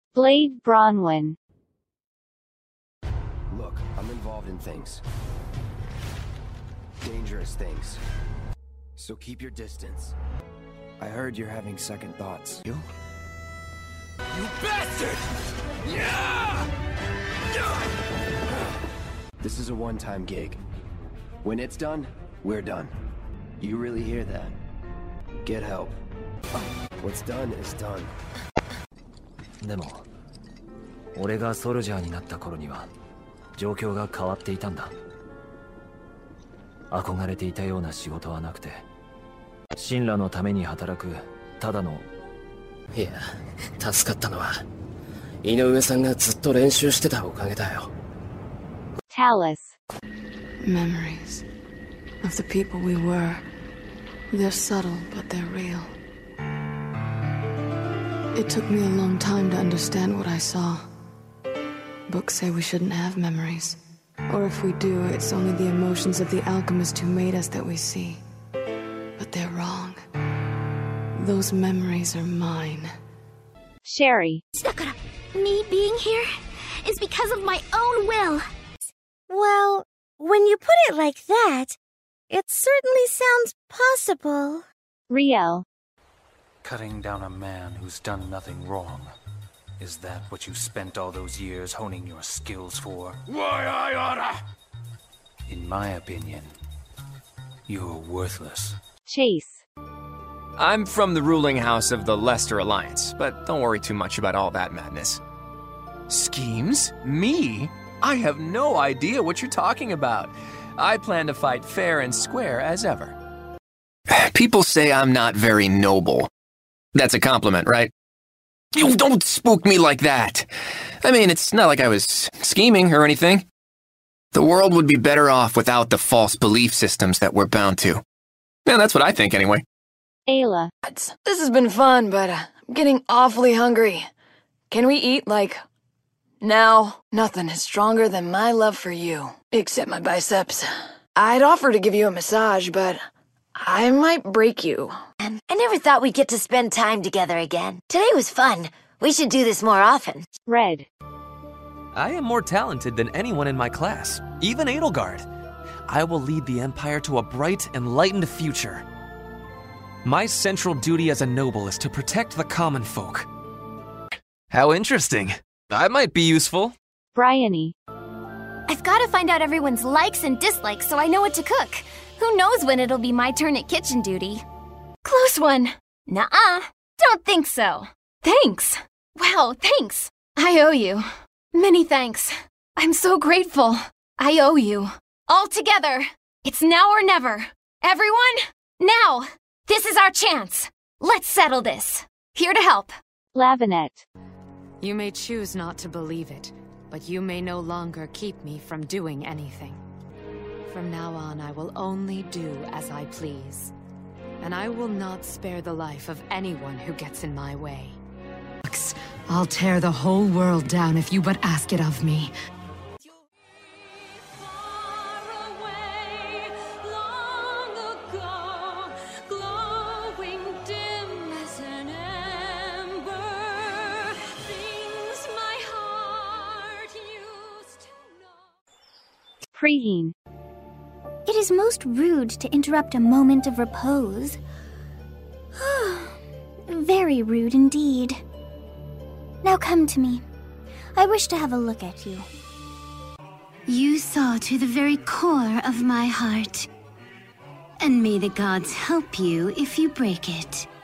Blade Bronwyn. Look, I'm involved in things. Dangerous things. So keep your distance. I heard you're having second thoughts. You? You bastard! Yeah! This is a one-time gig. When it's done, we're done. You really hear that? Get help. What's done is done. でも、俺がソルジャーになった頃には状況が変わっていたんだ。憧れていたような仕事はなくて、神羅のために働くただの。 いや、助かったのは井上さんがずっと練習してたおかげだよ。 Talus. Memories of the people we were. They're subtle, but they're real. It took me a long time to understand what I saw. Books say we shouldn't have memories. Or if we do, it's only the emotions of the alchemist who made us that we see. But they're wrong. Those memories are mine. Sherry. Me being here is because of my own will. Well, when you put it like that, it certainly sounds possible. Riel. Cutting down a man who's done nothing wrong. Is that what you spent all those years honing your skills for? Why I oughta! In my opinion, you're worthless. Chase. I'm from the ruling house of the Lester Alliance, but don't worry too much about all that madness. Schemes? Me? I have no idea what you're talking about. I plan to fight fair and square as ever. People say I'm not very noble. That's a compliment, right? You don't spook me like that. I mean, it's not like I was scheming or anything. The world would be better off without the false belief systems that we're bound to. Yeah, that's what I think anyway. Ayla. This has been fun, but I'm getting awfully hungry. Can we eat, like, now? Nothing is stronger than my love for you, except my biceps. I'd offer to give you a massage, but I might break you. I never thought we'd get to spend time together again. Today was fun. We should do this more often. Red. I am more talented than anyone in my class, even Edelgard. I will lead the Empire to a bright, enlightened future. My central duty as a noble is to protect the common folk. How interesting. I might be useful. Bryony. I've got to find out everyone's likes and dislikes so I know what to cook. Who knows when it'll be my turn at kitchen duty? Close one. Nuh-uh. Don't think so. Thanks. Wow, thanks. I owe you. Many thanks. I'm so grateful. I owe you. All together. It's now or never. Everyone, now. This is our chance. Let's settle this. Here to help. Lavinette. You may choose not to believe it, but you may no longer keep me from doing anything. From now on, I will only do as I please. And I will not spare the life of anyone who gets in my way. I'll tear the whole world down if you but ask it of me. Preheen. It is most rude to interrupt a moment of repose. Very rude indeed. Now come to me. I wish to have a look at you. You saw to the very core of my heart. And may the gods help you if you break it.